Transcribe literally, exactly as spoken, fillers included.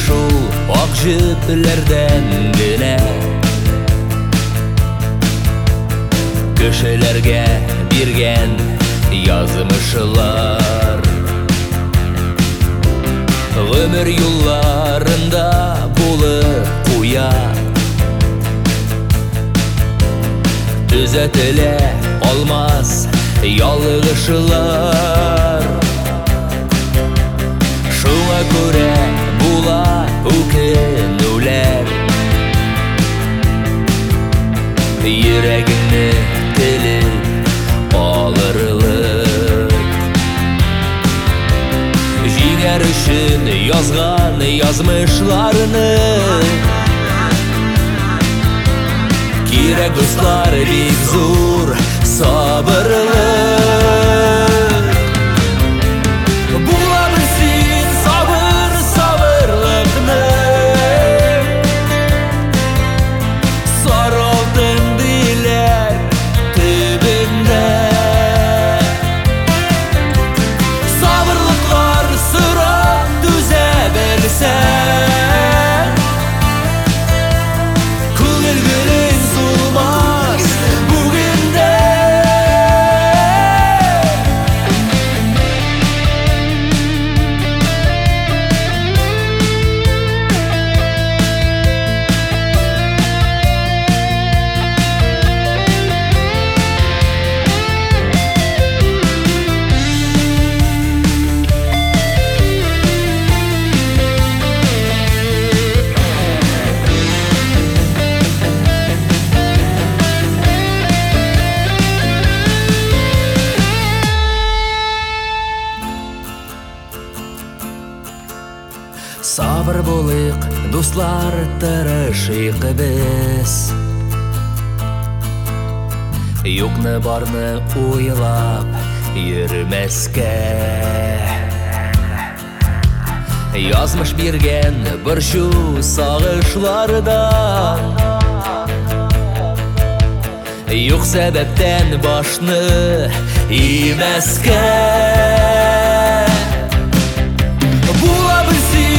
шул ак җепләрдән генә кешеләргә биргән язмышлар. Гомер юлларында булып куя, төзәтелә алмас ялгышлар. Шуңа күрә була үкенүләр, йөрәгеңне телеп алырлык. Җиңәр өчен язган язмышларны кирәк дуслар бик зур сабырлык. Була белсин сабыр сабырлыкны, сары алтын диләр төбендә. Сабырлыклар сырап түзә белсәң, күңел гөлең сулмас бүгендә. Сабыр булыйк, дуслар, тырышыйк без. Юкны барны уйлап йөрмәскә. Язмыш биргән борчу сагышлардан, юк сәбәптән башны имәскә. Була белсин